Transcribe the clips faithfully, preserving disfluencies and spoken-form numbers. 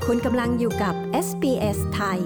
คุณกำลังอยู่กับ เอส บี เอส ไทย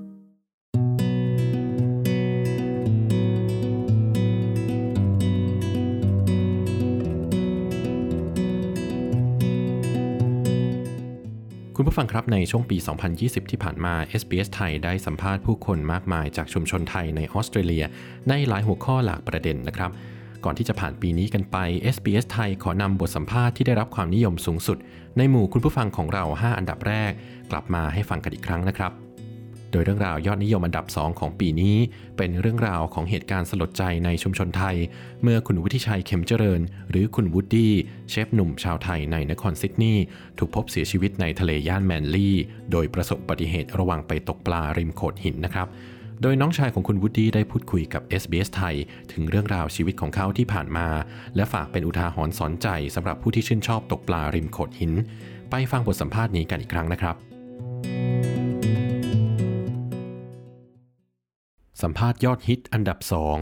คุณผู้ฟังครับในช่วงปี สองพันยี่สิบ ที่ผ่านมา เอส บี เอส ไทยได้สัมภาษณ์ผู้คนมากมายจากชุมชนไทยในออสเตรเลียในหลายหัวข้อหลากประเด็นนะครับก่อนที่จะผ่านปีนี้กันไป เอส บี เอส ไทยขอนำบทสัมภาษณ์ที่ได้รับความนิยมสูงสุดในหมู่คุณผู้ฟังของเราห้าอันดับแรกกลับมาให้ฟังกันอีกครั้งนะครับโดยเรื่องราวยอดนิยมอันดับสองของปีนี้เป็นเรื่องราวของเหตุการณ์สลดใจในชุมชนไทยเมื่อคุณวุฒิชัยเข็มเจริญหรือคุณวูดดี้เชฟหนุ่มชาวไทยในนครซิดนีย์ถูกพบเสียชีวิตในทะเลย่านแมนลี่โดยประสบอุบัติเหตุระหว่างไปตกปลาริมโขดหินนะครับโดยน้องชายของคุณวูดดี้ได้พูดคุยกับ เอส บี เอส ไทยถึงเรื่องราวชีวิตของเขาที่ผ่านมาและฝากเป็นอุทาหรณ์สอนใจสำหรับผู้ที่ชื่นชอบตกปลาริมโขดหินไปฟังบทสัมภาษณ์นี้กันอีกครั้งนะครับสัมภาษณ์ยอดฮิตอันดับสอง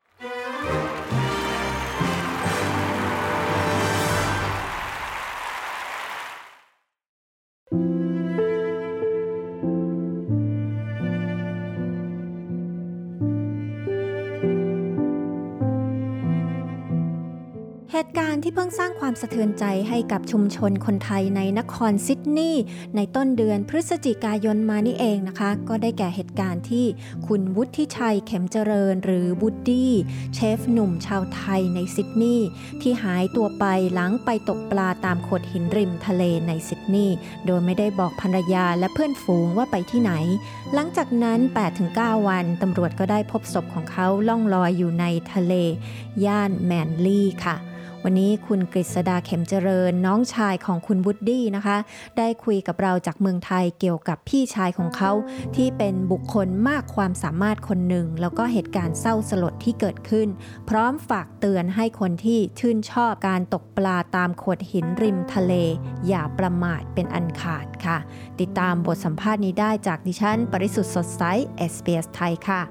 เหตุการณ์ที่เพิ่งสร้างความสะเทือนใจให้กับชุมชนคนไทยในนครซิดนีย์ในต้นเดือนพฤศจิกายนมานี่เองนะคะก็ได้แก่เหตุการณ์ที่คุณวุฒิชัยเข็มเจริญหรือวูดดี้เชฟหนุ่มชาวไทยในซิดนีย์ที่หายตัวไปหลังไปตกปลาตามโขดหินริมทะเลในซิดนีย์โดยไม่ได้บอกภรรยาและเพื่อนฝูงว่าไปที่ไหนหลังจากนั้น แปดถึงเก้า วันตำรวจก็ได้พบศพของเขาล่องลอยอยู่ในทะเลย่านแมนลี่ค่ะวันนี้คุณกฤษดาเข็มเจริญน้องชายของคุณวูดดี้นะคะได้คุยกับเราจากเมืองไทยเกี่ยวกับพี่ชายของเขาที่เป็นบุคคลมากความสามารถคนหนึ่งแล้วก็เหตุการณ์เศร้าสลดที่เกิดขึ้นพร้อมฝากเตือนให้คนที่ชื่นชอบการตกปลาตามโขดหินริมทะเลอย่าประมาทเป็นอันขาดค่ะติดตามบทสัมภาษณ์นี้ได้จากดิฉันปริสุทธิ์สดใส เอส บี เอส ไทยค่ะ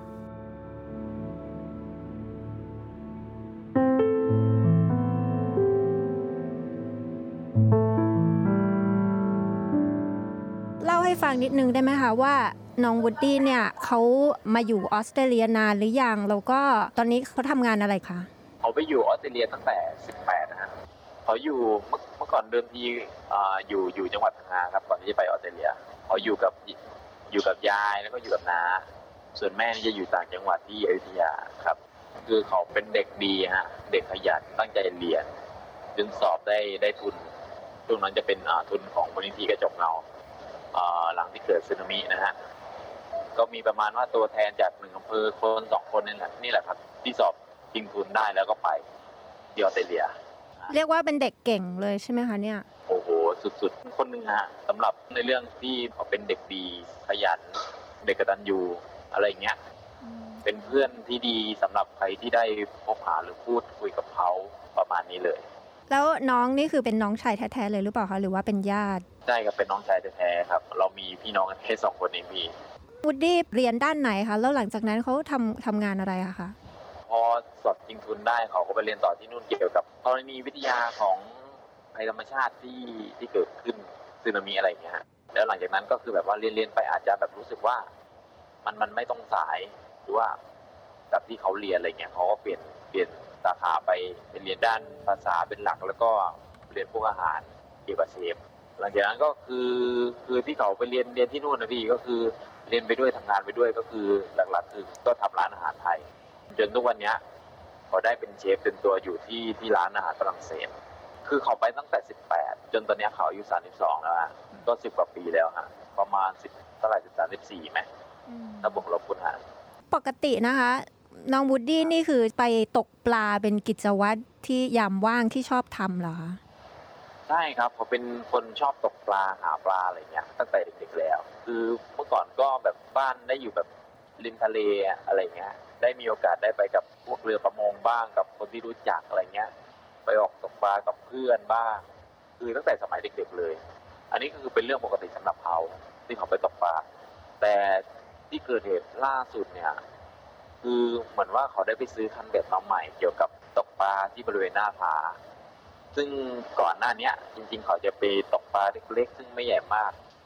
ให้ฟังนิดนึงได้ไหมคะว่าน้องวูดดี้เนี่ยเขามาอยู่ออสเตรเลียนานหรือยังแล้วก็ตอนนี้เขาทำงานอะไรคะเขาไปอยู่ออสเตรเลียตั้งแต่สิบแปดนะฮะเขาอยู่เมื่อเมื่อก่อนเดิมทีอ่าอยู่อยู่จังหวัดพังงาครับก่อนที่จะไปออสเตรเลียเขาอยู่กับอยู่กับยายแล้วก็อยู่กับน้าส่วนแม่นี่จะอยู่ต่างจังหวัดที่อยุธยาครับคือเขาเป็นเด็กดีฮะเด็กขยันตั้งใจเรียนจนสอบได้ได้ทุนช่วงนั้นจะเป็นทุนของมูลนิธิกระจกเงาหลังที่เกิดสึนามินะฮะก็มีประมาณว่าตัวแทนจากหนึ่งอำเภอคนสองคนนี่แหละนี่แหละครับที่สอบชิงทุนได้แล้วก็ไปที่ออสเตรเลียเรียกว่าเป็นเด็กเก่งเลยใช่ไหมคะเนี่ยโอ้โหสุดๆคนหนึ่งฮะสำหรับในเรื่องที่เขาเป็นเด็กดีขยันเด็กกตัญญูอะไรเงี้ยเป็นเพื่อนที่ดีสำหรับใครที่ได้พบหาหรือพูดคุยกับเขาประมาณนี้เลยแล้วน้องนี่คือเป็นน้องชายแท้ๆเลยหรือเปล่าคะหรือว่าเป็นญาติใช่ครับเป็นน้องชายแท้ๆครับเรามีพี่น้องกันแค่สองคนเองพี่วูดดี้เรียนด้านไหนคะแล้วหลังจากนั้นเขาทำทำงานอะไรอะคะพอสอบชิงทุนได้เขาก็ไปเรียนต่อที่นู่นเกี่ยวกับธรณีวิทยาของภัยธรรมชาติที่ที่เกิดขึ้นสึนามิอะไรอย่างเงี้ยฮะแล้วหลังจากนั้นก็คือแบบว่าเรียนเรียนไปอาจจะแบบรู้สึกว่ามันมันไม่ต้องสายหรือว่าแบบที่เขาเรียนอะไรเงี้ยเขาก็เปลี่ยนเปลี่ยนสาขาไปเป็นเรียนด้านภาษาเป็นหลักแล้วก็เรียนพวกอาหารเกี่ยวกับเชฟหลังจากนั้นก็คือคือที่เขาไปเรียนเรียนที่นู่นนะพี่ก็คือเรียนไปด้วยทำงานไปด้วยก็คือหลักๆคือก็ทำร้านอาหารไทยจนทุกวันนี้เขาได้เป็นเชฟเป็นตัวอยู่ที่ที่ร้านอาหารฝรั่งเศสคือเขาไปตั้งแต่สิบแปดจนตอนนี้เขาอายุสามสิบสองแล้วฮะก็สิบกว่าปีแล้วฮะประมาณสิบเท่าไหร่สิบสามสิบสี่ไหมถ้าบวกลบคูณหารปกตินะคะน้องวูดดี้นี่คือไปตกปลาเป็นกิจวัตรที่ยามว่างที่ชอบทำเหรอคะใช่ครับเขาเป็นคนชอบตกปลาหาปลาอะไรเงี้ยตั้งแต่เด็กๆแล้วคือเมื่อก่อนก็แบบบ้านได้อยู่แบบริมทะเลอะไรเงี้ยได้มีโอกาสได้ไปกับพวกเรือประมงบ้างกับคนที่รู้จักอะไรเงี้ยไปออกตกปลากับเพื่อนบ้างคือตั้งแต่สมัยเด็กๆเลยอันนี้ก็คือเป็นเรื่องปกติสำหรับเขาที่เขาไปตกปลาแต่ที่เกิดเหตุล่าสุดเนี่ยคือเหมือนว่าเขาได้ไปซื้อคันเบ็ดมาใหม่เกี่ยวกับตกปลาที่บริเวณหน้าผาซึ่งก่อนหน้านี้จริงๆเขาจะไปตกปลาเล็กๆซึ่งไม่ใหญ่มาก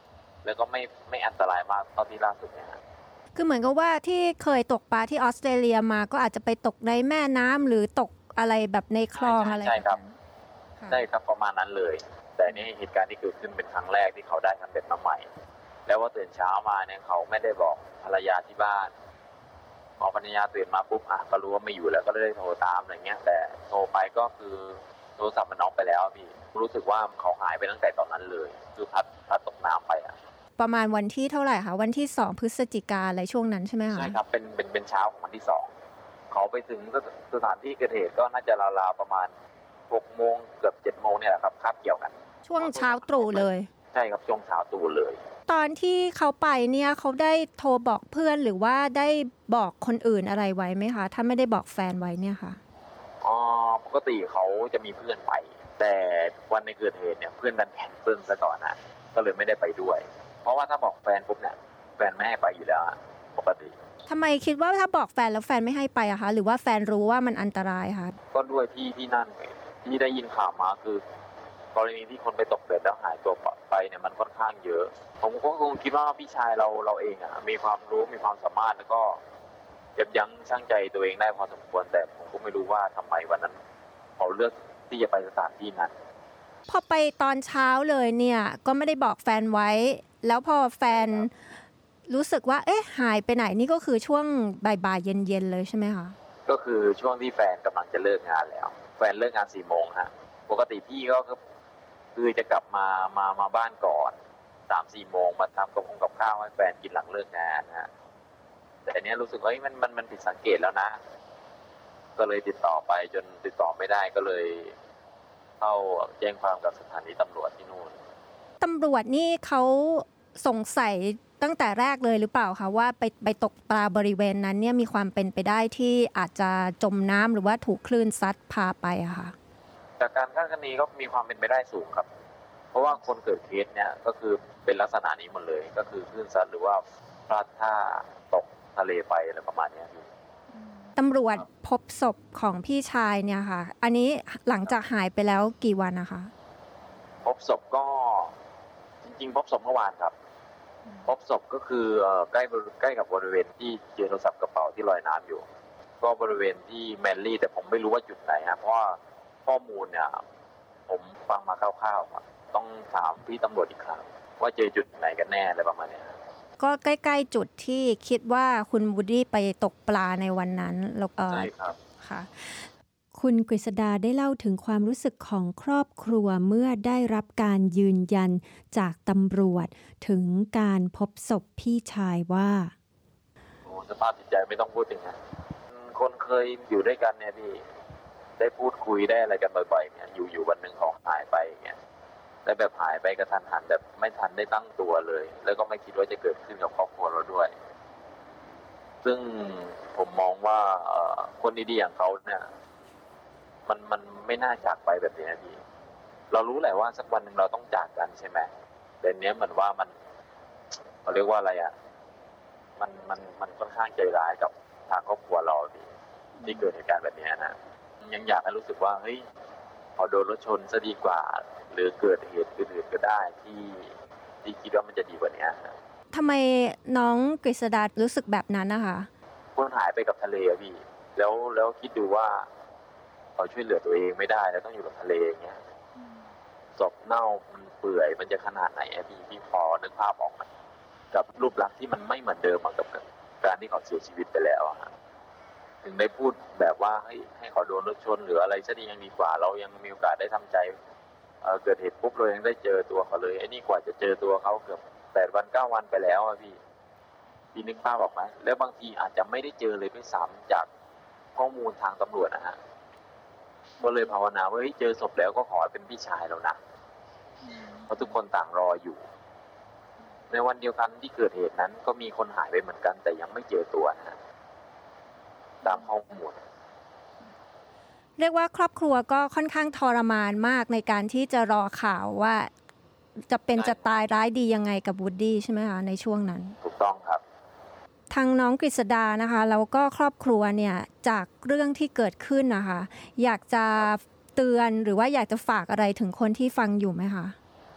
แล้วก็ไม่ไม่อันตรายมากเท่าที่ล่าสุดเนี่ยคือเหมือนกับว่าที่เคยตกปลาที่ออสเตรเลียมาก็อาจจะไปตกในแม่น้ำหรือตกอะไรแบบในคลองอะไรใช่ครับใช่ครับประมาณนั้นเลยแต่นี่เหตุการณ์ที่เกิดขึ้นเป็นครั้งแรกที่เขาได้สำเร็จมาใหม่แล้วว่าตื่นเช้ามาเนี่ยเขาไม่ได้บอกภรรยาที่บ้านพอภรรยาตื่นมาปุ๊บอ่ะก็รู้ว่าไม่อยู่แล้วก็เลยโทรตามอะไรเงี้ยแต่โทรไปก็คือโทรศัพท์มันน็อกไปแล้วพี่รู้สึกว่าเขาหายไปตั้งแต่ตอนนั้นเลยคือพัดพัดตกน้ำไปอ่ะประมาณวันที่เท่าไหร่คะวันที่สองพฤศจิกาอะไรช่วงนั้นใช่ไหมคะใช่ครับเป็นเป็นเป็นเช้าของวันที่สองเขาไปถึงสถานที่เกิดเหตุก็น่าจะราวๆประมาณหกโมงเกือบเจ็ดโมงเนี่ยแหละครับคาบเกี่ยวกันช่วงเช้าตรู่เลยใช่ครับช่วงเช้าตรู่เลยตอนที่เขาไปเนี่ยเขาได้โทรบอกเพื่อนหรือว่าได้บอกคนอื่นอะไรไว้ไหมคะถ้าไม่ได้บอกแฟนไว้เนี่ยค่ะอ๋อปกติเขาจะมีเพื่อนไปแต่วันในเกิดเหตุเนี่ยเพื่อนดันแคนเซิลซะก่อนนะก็เลยไม่ได้ไปด้วยเพราะว่าถ้าบอกแฟนปุ๊บเนี่ยแฟนไม่ให้ไปอยู่แล้วปกติทำไมคิดว่าถ้าบอกแฟนแล้วแฟนไม่ให้ไปอะคะหรือว่าแฟนรู้ว่ามันอันตรายคะก็ด้วยที่ที่นั่นที่ได้ยินข่าวมาคือกรณีที่คนไปตกเบ็ดแล้วหายตัวไปเนี่ยมันค่อนข้างเยอะผมก็คงคิดว่าพี่ชายเราเราเองอ่ะมีความรู้มีความสามารถแล้วก็ยับยั้งชั่งใจตัวเองได้พอสมควรแต่ผมก็ไม่รู้ว่าทำไมวันนั้นเขาเลือกที่จะไปสถานที่นั้นพอไปตอนเช้าเลยเนี่ยก็ไม่ได้บอกแฟนไว้แล้วพอแฟนรู้สึกว่าเอ๊ะหายไปไหนนี่ก็คือช่วงบ่ายๆเย็นๆเลยใช่ไหมคะก็คือช่วงที่แฟนกำลังจะเลิกงานแล้วแฟนเลิกงานสี่โมงฮะปกติพี่ก็คือจะกลับมามามาบ้านก่อนสามสี่โมงมาทำกับคงกับข้าวให้แฟนกินหลังเลิกงานฮะแต่อันนี้รู้สึกว่ามันมันมันผิดสังเกตแล้วนะก็เลยติดต่อไปจนติดต่อไม่ได้ก็เลยเข้าแจ้งความกับสถานีตำรวจที่นู่นตำรวจนี่เขาสงสัยตั้งแต่แรกเลยหรือเปล่าคะว่าไปไปตกปลาบริเวณนั้นเนี่ยมีความเป็นไปได้ที่อาจจะจมน้ำหรือว่าถูกคลื่นซัดพาไปอะค่ะจากการคาดคะเนก็มีความเป็นไปได้สูงครับเพราะว่าคนเกิดเคสเนี่ยก็คือเป็นลักษณะนี้หมดเลยก็คือคลื่นซัดหรือว่าพลาดท่าตกทะเลไปอะไรประมาณนี้ครับตำรวจพบศพของพี่ชายเนี่ยค่ะอันนี้หลังจากหายไปแล้วกี่วันนะคะพบศพก็จริงๆพบศพเมื่อวานครับพบศพก็คือใกล้ใกล้กับบริเวณที่เจอโทรศัพท์กระเป๋าที่ลอยน้ำอยู่ก็บริเวณที่แมนลี่แต่ผมไม่รู้ว่าจุดไหนฮะเพราะว่าข้อมูลเนี่ยผมฟังมาคร่าวๆต้องถามพี่ตำรวจอีกครั้งว่าเจอจุดไหนกันแน่อะไรประมาณนี้ก็ใกล้ๆจุดที่คิดว่าคุณวูดดี้ไปตกปลาในวันนั้นแล้วก็ใช่ครับค่ะคุณกฤษดาได้เล่าถึงความรู้สึกของครอบครัวเมื่อได้รับการยืนยันจากตำรวจถึงการพบศพพี่ชายว่าโอ้สภาพจิตใจไม่ต้องพูดถึงนะคนเคยอยู่ด้วยกันเนี่ยพี่ได้พูดคุยได้อะไรกันบ่อยๆเนี่ยอยู่ๆวันนึงเขาหายไปอย่างเงี้ยได้แบบหายไปกระทันหันแบบไม่ทันได้ตั้งตัวเลยแล้วก็ไม่คิดว่าจะเกิดขึ้นกับครอบครัวเราด้วยซึ่งผมมองว่าคนดีๆอย่างเขาเนี่ยมันมันไม่น่าจากไปแบบนี้นะพี่เรารู้แหละว่าสักวันหนึ่งเราต้องจากกันใช่ไหมแต่เนี้ยเหมือนว่ามันเขาเรียกว่าอะไรอ่ะมันมันมันค่อนข้างใจร้ายกับทางครอบครัวเราพี่ที่เกิดเหตุการณ์แบบนี้นะยังอยากให้รู้สึกว่าเฮ้ยพอโดนรถชนซะดีกว่าหรือเกิดเหตุอื่นๆก็ได้ที่ที่คิดว่ามันจะดีกว่านี้ทำไมน้องกฤษดารู้สึกแบบนั้นนะคะคนหายไปกับทะเลอะพี่แล้วแล้วคิดดูว่าเขาช่วยเหลือตัวเองไม่ได้แล้วต้องอยู่กับทะเลอย่างเงี้ยศพเน่ามันเปื่อยมันจะขนาดไหนอะพี่พี่พอนึกภาพออกไหมกับรูปลักษณ์ที่มันไม่เหมือนเดิมกับการที่เขาเสียชีวิตไปแล้วอะถึงได้พูดแบบว่าให้ให้เขาโดนรถชนหรืออะไรซะดียังดีกว่าเรายังมีโอกาสได้ทำใจ เ, เกิดเหตุปุ๊บเรายังได้เจอตัวเขาเลยไอ้นี่กว่าจะเจอตัวเขาเกือบแปดวันเก้าวันไปแล้วอะพี่พี่นึกภาพออกไหมแล้วบางทีอาจจะไม่ได้เจอเลยด้วยซ้ำจากข้อมูลทางตำรวจนะฮะก็เลยภาวนาว่าเฮ้ยเจอศพแล้วก็ขอเป็นพี่ชายเรานะเพราะทุกคนต่างรออยู่ในวันเดียวกันที่เกิดเหตุนั้นก็มีคนหายไปเหมือนกันแต่ยังไม่เจอตัวนะตามข้อมูลเรียกว่าครอบครัวก็ค่อนข้างทรมานมากในการที่จะรอข่าวว่าจะเป็นจะตายร้ายดียังไงกับวูดดี้ใช่ไหมคะในช่วงนั้นถูกต้องครับทางน้องกฤษดานะคะแล้วก็ครอบครัวเนี่ยจากเรื่องที่เกิดขึ้นนะคะอยากจะเตือนหรือว่าอยากจะฝากอะไรถึงคนที่ฟังอยู่ไหมคะ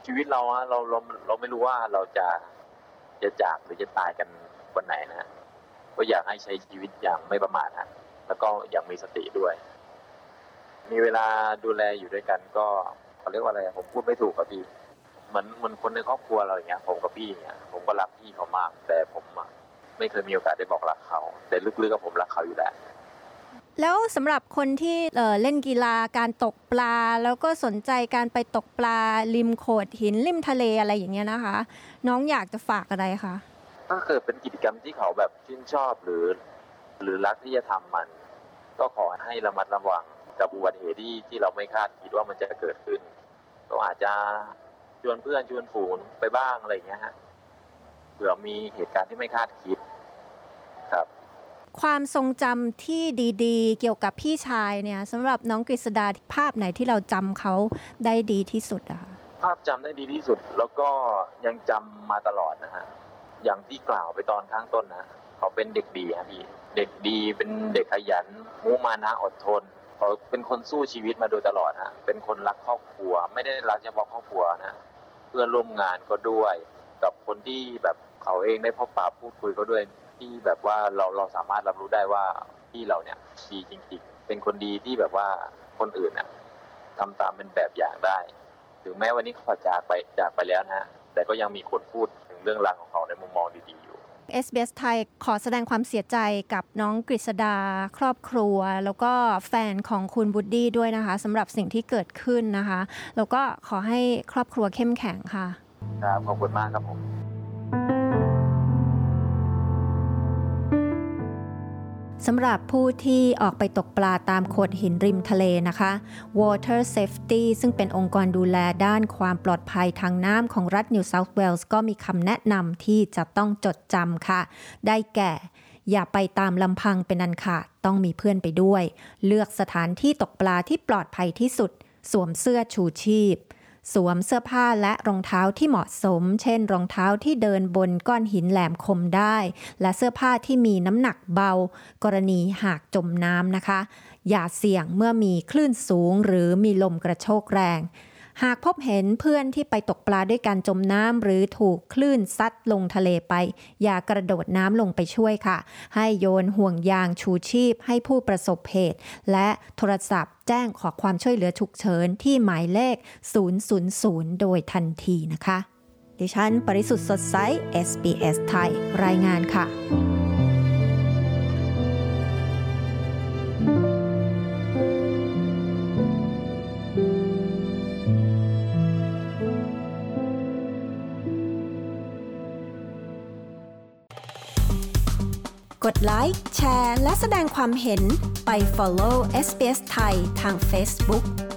ชีวิตเราอะเราเราเราไม่รู้ว่าเราจะจะจากหรือจะตายกันวันไหนนะก็อยากให้ใช้ชีวิตอย่างไม่ประมาทนะแล้วก็อย่างมีสติด้วยมีเวลาดูแลอยู่ด้วยกันก็เขาเรียกว่าอะไรผมพูดไม่ถูกครับพี่เหมือนเหมือนคนในครอบครัวเราอย่างเงี้ยผมกับพี่อย่างเงี้ยผมก็รักพี่เขามากแต่ผมไม่เคยมีโอกาสได้บอกรักเขาแต่ลึกๆกับผมรักเขาอยู่แล้วแล้วสำหรับคนที่เอ่อเล่นกีฬาการตกปลาแล้วก็สนใจการไปตกปลาริมโขดหินริมทะเลอะไรอย่างเงี้ยนะคะน้องอยากจะฝากอะไรคะถ้าเกิดเป็นกิจกรรมที่เขาแบบชื่นชอบหรือหรือรักที่จะทำมันก็ขอให้ระมัดระวังกับอุบัติเหตุที่ที่เราไม่คาดคิดว่ามันจะเกิดขึ้นก็อาจจะชวนเพื่อนชวนฝูงไปบ้างอะไรอย่างเงี้ยฮะเผื่อมีเหตุการณ์ที่ไม่คาดคิดครับความทรงจำที่ดีๆเกี่ยวกับพี่ชายเนี่ยสำหรับน้องกฤษดาภาพไหนที่เราจำเขาได้ดีที่สุดอะคะภาพจำได้ดีที่สุดแล้วก็ยังจำมาตลอดนะฮะอย่างที่กล่าวไปตอนข้างต้นนะเขาเป็นเด็กดีครับพี่เด็กดีเป็นเด็กขยันมุมานะอดทนเขาเป็นคนสู้ชีวิตมาโดยตลอดฮะเป็นคนรักครอบครัวไม่ได้รักเฉพาะครอบครัวนะเพื่อนร่วมงานก็ด้วยกับคนที่แบบเขาเองได้พบปะพูดคุยก็ด้วยที่แบบว่าเราเราสามารถรับรู้ได้ว่าพี่เราเนี่ยดีจริงๆเป็นคนดีที่แบบว่าคนอื่นเนี่ยทำตามเป็นแบบอย่างได้ถึงแม้วันนี้เขาจากไปจากไปแล้วนะแต่ก็ยังมีคนพูดถึงเรื่องราวของเขาในมุมมองดีๆอยู่เอส บี เอส ไทยขอแสดงความเสียใจกับน้องกฤษดาครอบครัวแล้วก็แฟนของคุณบูดดี้ด้วยนะคะสำหรับสิ่งที่เกิดขึ้นนะคะแล้วก็ขอให้ครอบครัวเข้มแข็งค่ะครับขอบคุณมากครับผมสำหรับผู้ที่ออกไปตกปลาตามโขดหินริมทะเลนะคะ Water Safety ซึ่งเป็นองค์กรดูแลด้านความปลอดภัยทางน้ำของรัฐ New South Wales ก็มีคำแนะนำที่จะต้องจดจำค่ะได้แก่อย่าไปตามลำพังเป็นอันขาดต้องมีเพื่อนไปด้วยเลือกสถานที่ตกปลาที่ปลอดภัยที่สุดสวมเสื้อชูชีพสวมเสื้อผ้าและรองเท้าที่เหมาะสมเช่นรองเท้าที่เดินบนก้อนหินแหลมคมได้และเสื้อผ้าที่มีน้ำหนักเบากรณีหากจมน้ำนะคะอย่าเสี่ยงเมื่อมีคลื่นสูงหรือมีลมกระโชกแรงหากพบเห็นเพื่อนที่ไปตกปลาด้วยการจมน้ำหรือถูกคลื่นซัดลงทะเลไปอย่ากระโดดน้ำลงไปช่วยค่ะให้โยนห่วงยางชูชีพให้ผู้ประสบเหตุและโทรศัพท์แจ้งขอความช่วยเหลือฉุกเฉินที่หมายเลขศูนย์ ศูนย์ ศูนย์โดยทันทีนะคะดิฉันปริสุทธิ์สดใส เอส บี เอส ไทยรายงานค่ะกดไลค์แชร์และแสดงความเห็นไป follow เอส บี เอส ไทยทาง Facebook